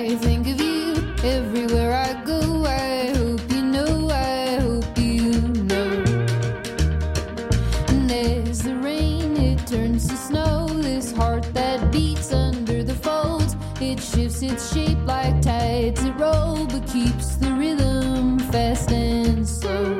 I think of you everywhere I go. I hope you know, I hope you know. And as the rain, it turns to snow. This heart that beats under the folds, it shifts its shape like tides that roll, but keeps the rhythm fast and slow.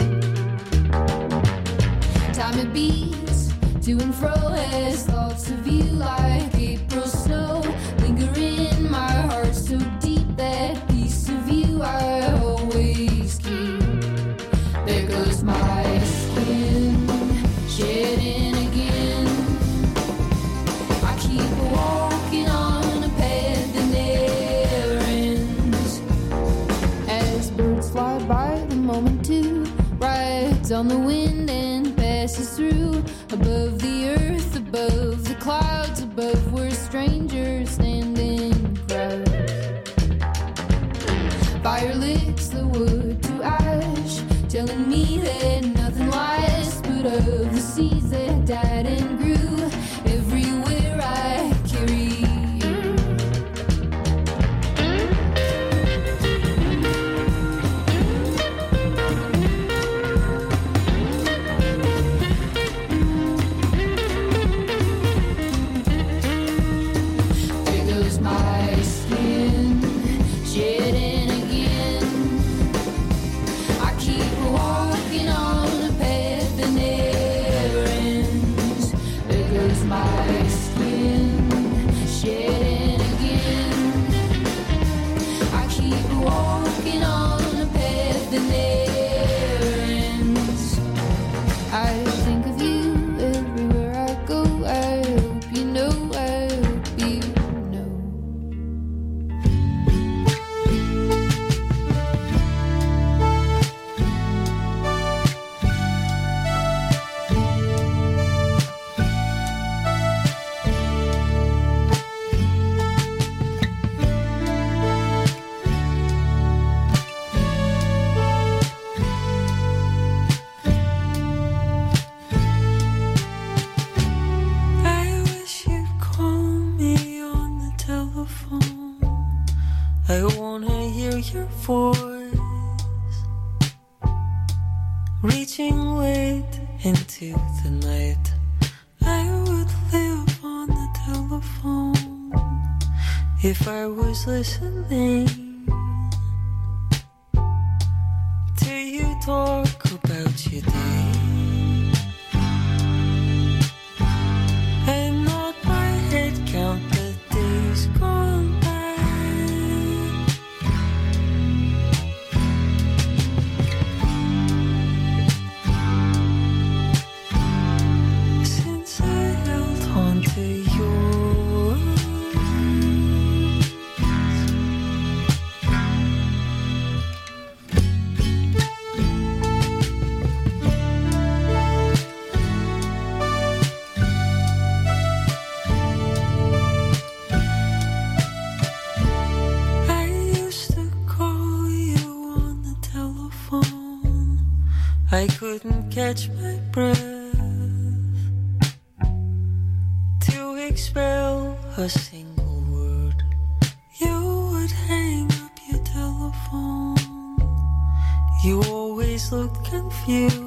Time it beats to and fro as thoughts of you like April snow linger in my heart so deep. That piece of you I always keep. There goes my skin shedding again. I keep walking on a path that never ends. As birds fly by, the moment too rides on the wind and passes through. Above the earth, above the clouds, above where strangers stand in crowds. Fire licks the wood to ash, telling me that nothing lasts but of the seeds that died and grew. Everywhere I carry if I was listening to you talk about your day and not my head count the days gone by. Since I held on to your I couldn't catch my breath to expel a single word. You would hang up your telephone. You always looked confused.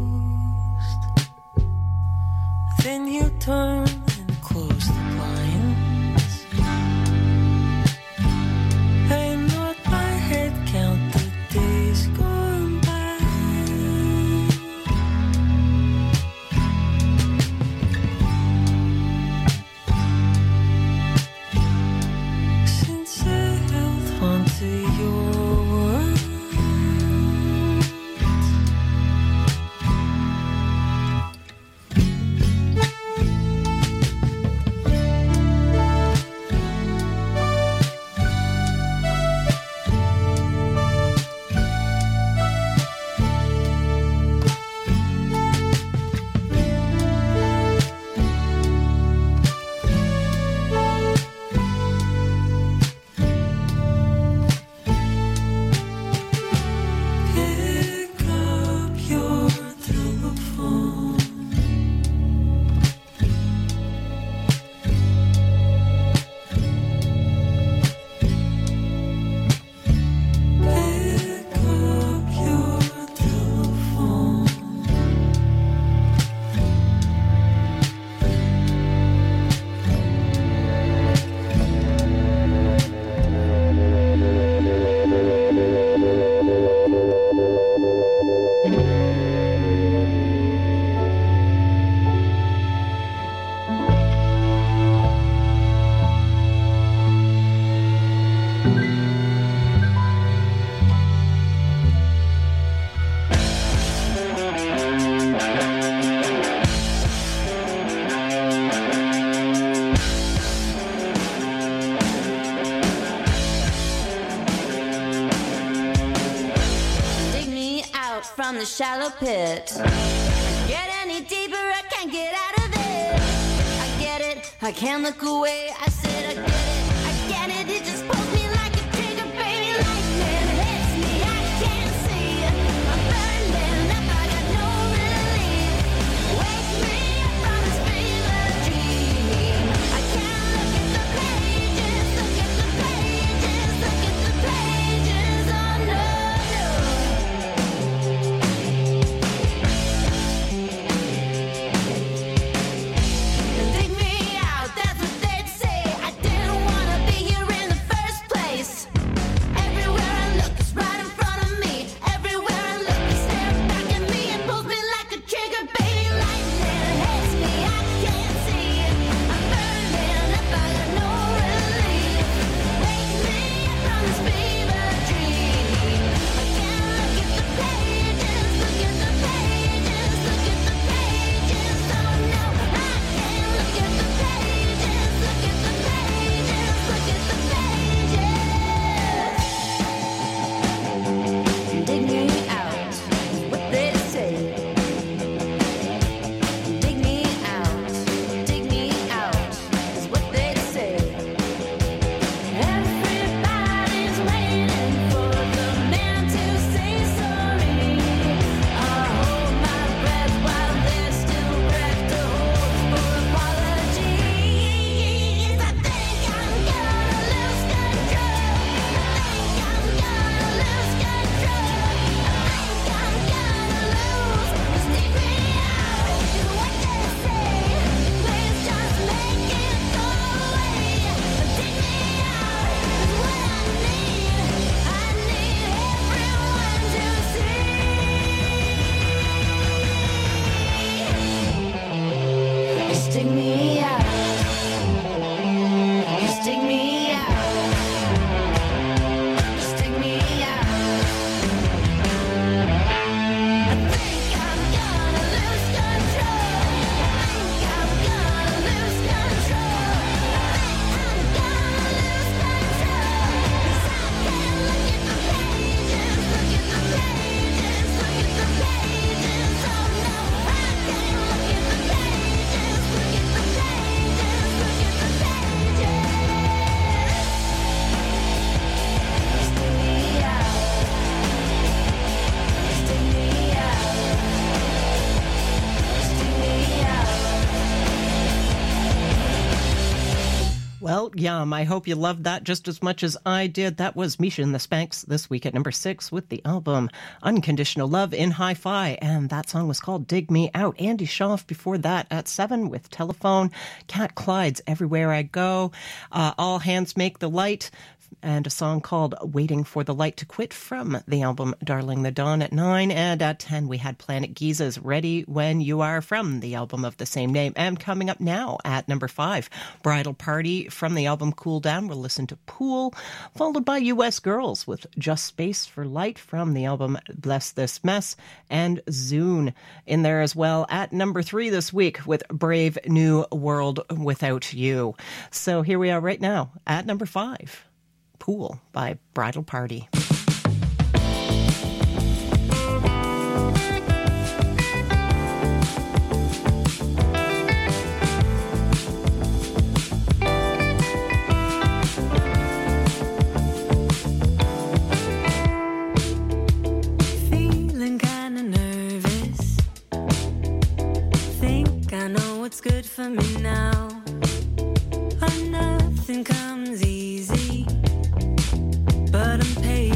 Then you turned and closed the blinds and let my head count the days gone by. from the shallow pit. Get any deeper, I can't get out of it. I get it, I can't look away. I said I get it, it just pulls me like a trigger, baby. Lightning hits me, I can't see. I'm burning up, I got no relief. Wake me up from this fever dream. I can't look at the pages, look at the pages, look at the pages. Oh no, dig me out, that's what they'd say. I didn't wanna be here in the first place. Everywhere I look, it's right in front of me. Everywhere I look, it's staring back at me. It pulls me like a trigger, baby. Lightning hits me, I can't see. I'm burning up, I got no relief. Wake me up from this fever dream. I can't look at the pages, look at the pages, look at the pages. Oh no, I can't look at the pages, look at the pages, look at the pages. Dig me out, what they say. Dig me out, is what they say. Everybody's waiting for the man to say sorry. I hold my breath while there's still breath to hold for apologies. I think I'm gonna lose control. I think I'm gonna lose control. I think I'm gonna lose. Just dig me out, is what they say. Please just make it go away. Dig me out is what I need. I need everyone to see. Just dig me out. Just dig me out. Just dig me out. I think I'm gonna lose control. I think I'm gonna lose control. I think I'm gonna lose control. 'Cause I can't look at the pages, look at the pages, look at the pages. Oh no, I can't look at the pages, look at the pages, look at the pages. Just dig me out. Just dig me out. Just dig me out. Well, yum. I hope you loved that just as much as I did. That was Misha and the Spanks this week at number 6 with the album Unconditional Love in Hi-Fi. And that song was called Dig Me Out. Andy Schaaf before that at 7 with Telephone. Cat Clyde's Everywhere I Go. All Hands Make the Light. And a song called Waiting for the Light to Quit from the album Darling the Dawn at 9. And at 10, we had Planet Giza's Ready When You Are from the album of the same name. And coming up now at number 5, Bridal Party from the album Cool Down. We'll listen to Pool, followed by U.S. Girls with Just Space for Light from the album Bless This Mess. And Zune in there as well at number 3 this week with Brave New World Without You. So here we are right now at number 5. Pool by Bridal Party. Feeling kinda nervous. Think I know what's good for me now. But nothing comes easy. But I'm patient.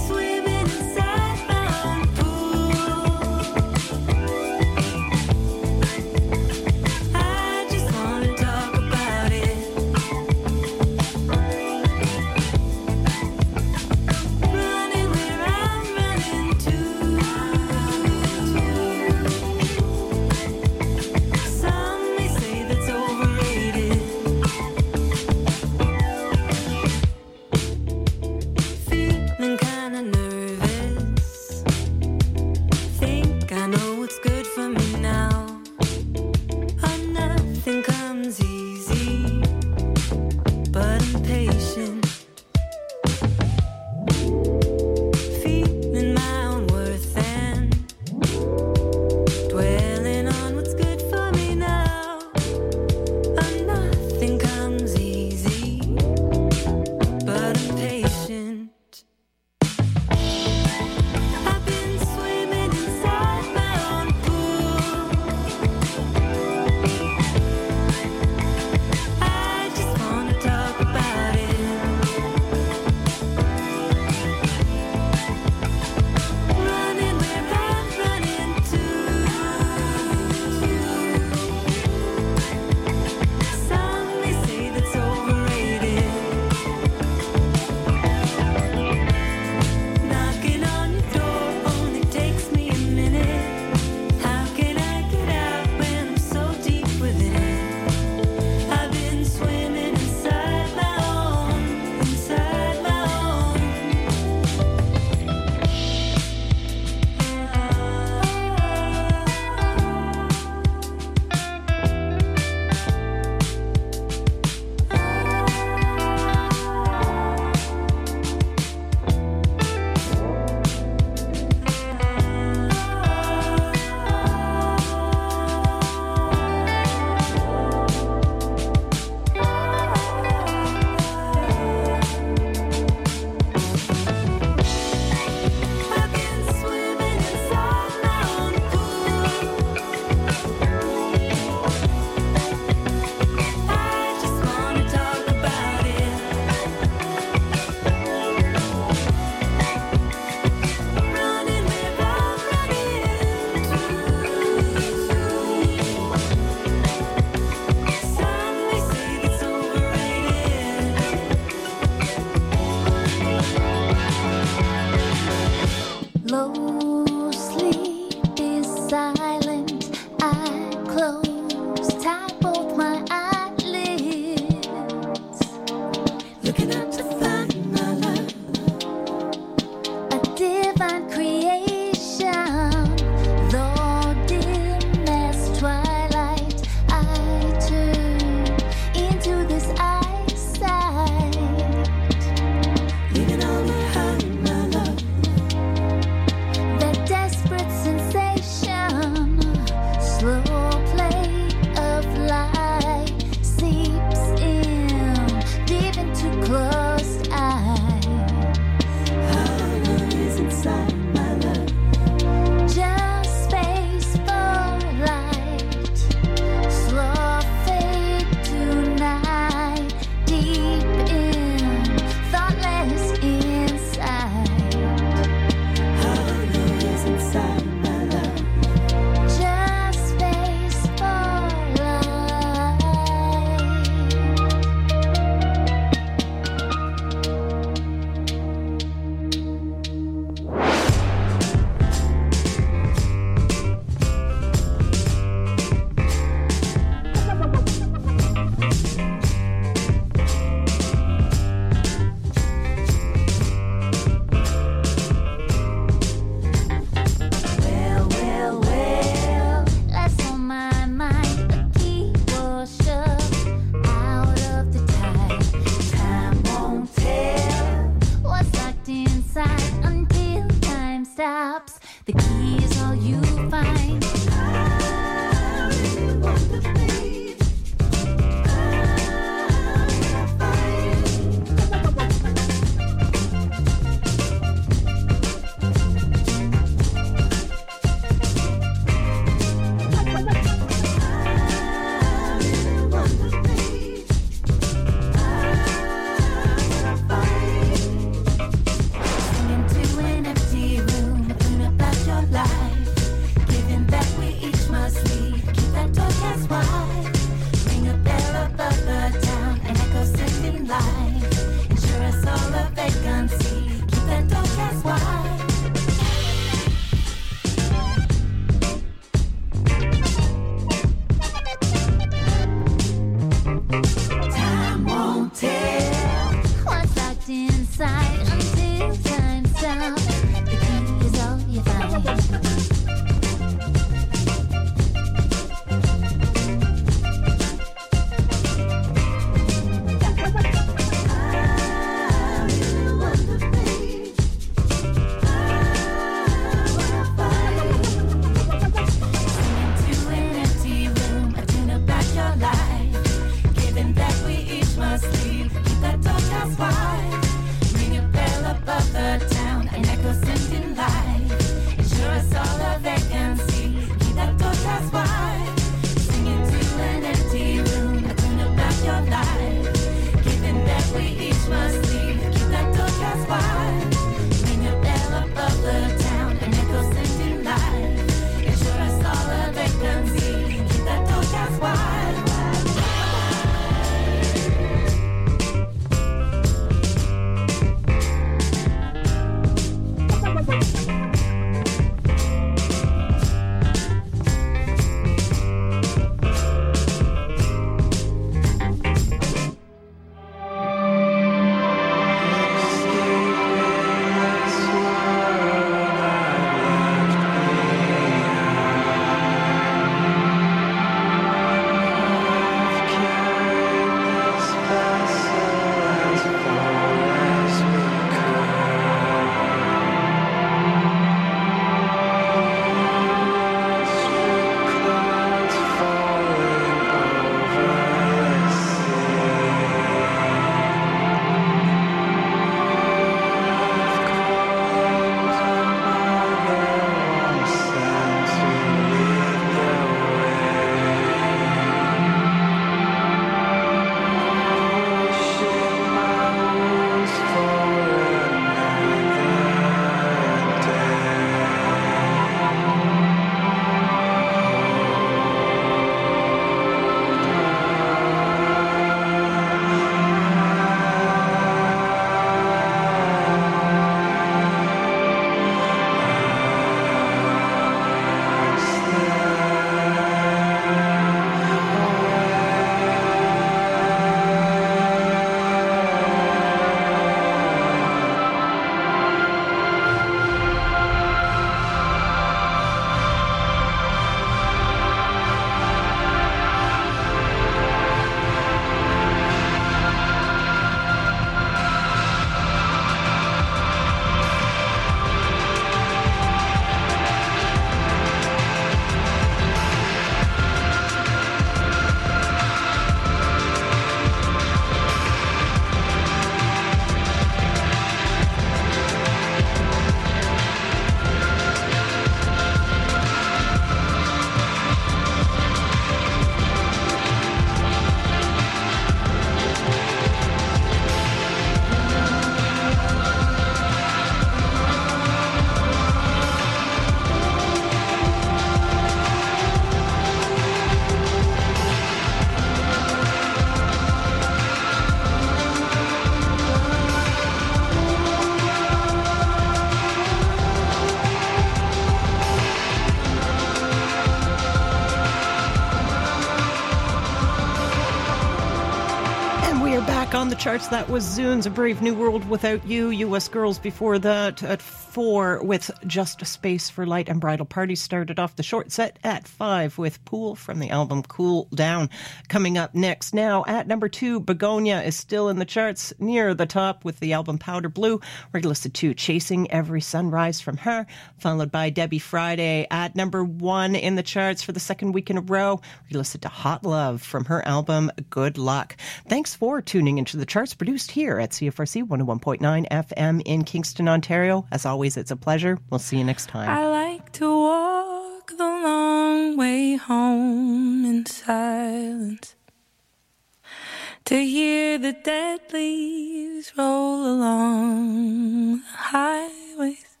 on the charts. That was Zunes, A Brave New World Without You. U.S. Girls before that at 4 with Just a Space for Light, and Bridal Party started off the short set at 5 with Pool from the album Cool Down. Coming up next now at number 2, Begonia is still in the charts near the top with the album Powder Blue. We're going to listen to Chasing Every Sunrise from her, followed by Debbie Friday at number 1 in the charts for the second week in a row. We're going to listen to Hot Love from her album Good Luck. Thanks for tuning into the charts, produced here at CFRC 101.9 FM in Kingston, Ontario. As always, it's a pleasure. We'll see you next time. I like to walk the long way home in silence, to hear the dead leaves roll along the highways,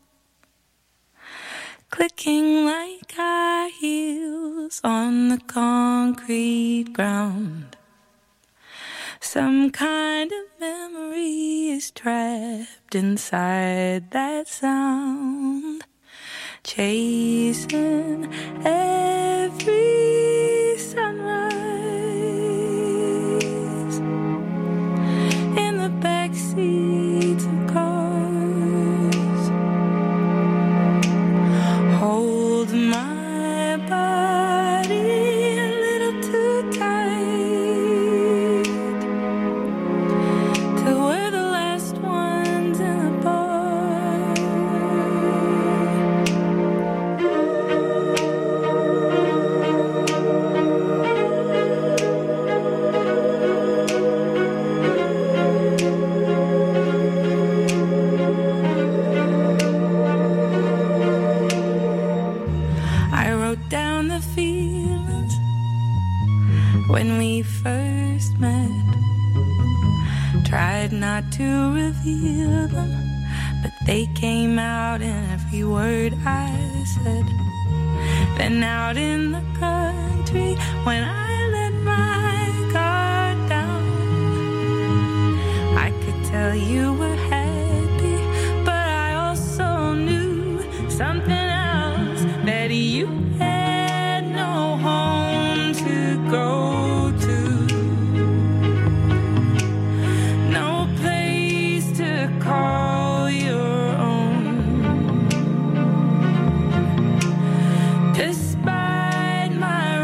clicking like high heels on the concrete ground. Some kind of memory is trapped inside that sound, chasing every sunrise in the backseats of cars. Hold my body a little too tight. When we first met, tried not to reveal them, but they came out in every word I said. Then out in the country, when I let my guard down, I could tell you were happy, but I also knew something else, that you had no home to go. Call your own. Despite my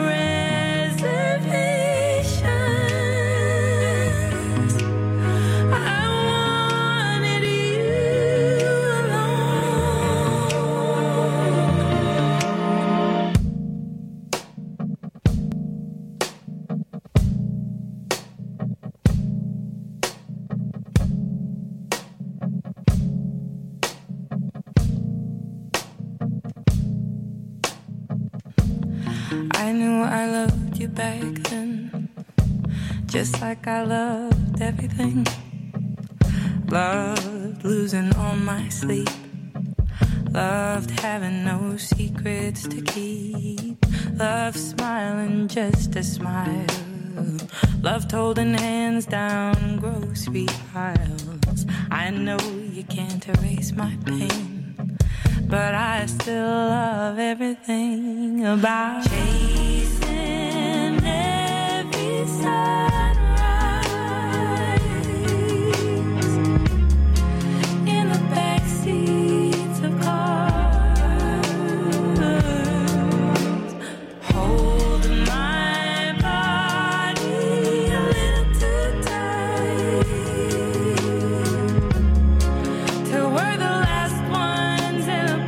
reservations, I wanted you I knew I loved you back then, just like I loved everything. Loved losing all my sleep, loved having no secrets to keep, loved smiling just a smile, loved holding hands down grocery aisles. I know you can't erase my pain, but I still love everything about chasing every sunrise in the backseats of cars, holding my body a little too tight till we're the last ones in the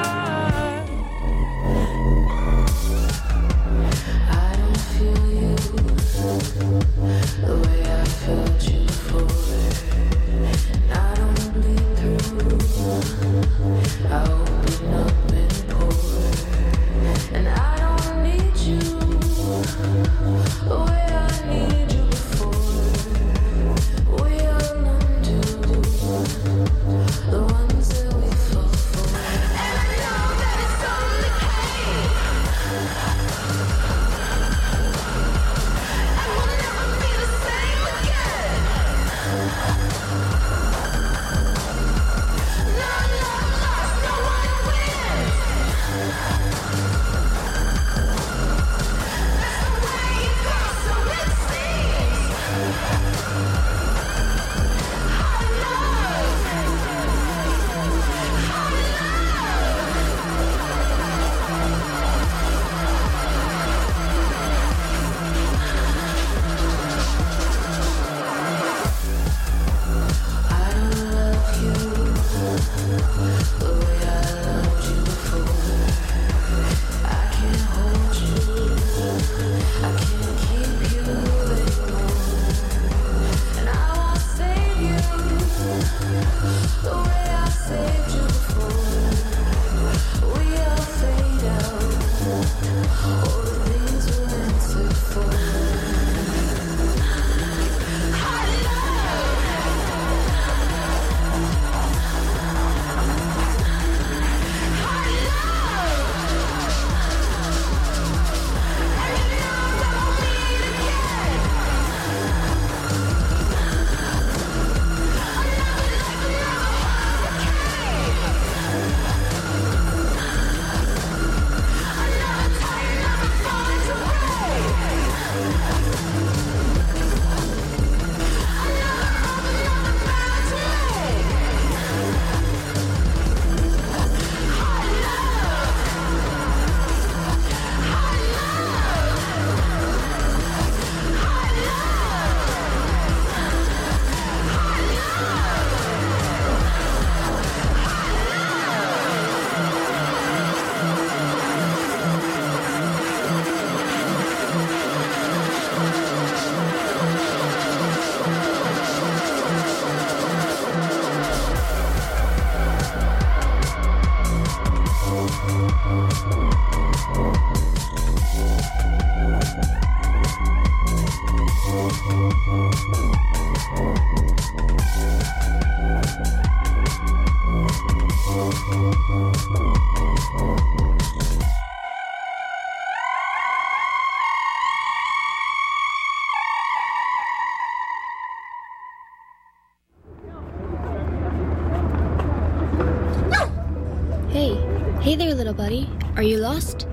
bar. I don't feel you. little buddy. Are you lost?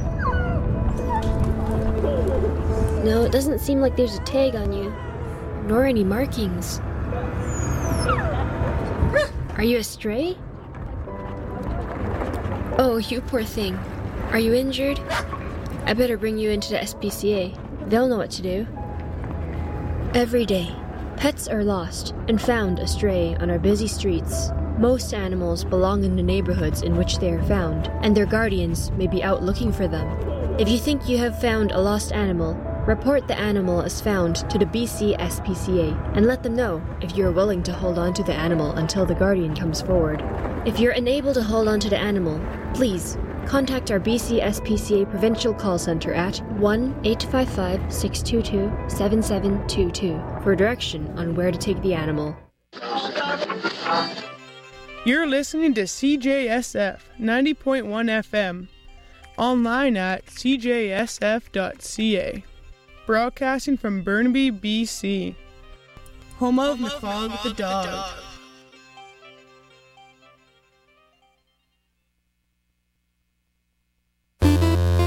No, it doesn't seem like there's a tag on you, nor any markings. Are you a stray? Oh, you poor thing. Are you injured? I better bring you into the SPCA. They'll know what to do. Every day, pets are lost and found astray on our busy streets. Most animals belong in the neighborhoods in which they are found, and their guardians may be out looking for them. If you think you have found a lost animal, report the animal as found to the BC SPCA and let them know if you are willing to hold on to the animal until the guardian comes forward. If you're unable to hold on to the animal, please contact our BC SPCA Provincial Call Centre at 1-855-622-7722 for direction on where to take the animal. You're listening to CJSF 90.1 FM, online at cjsf.ca, broadcasting from Burnaby, BC, home of Mafog the dog.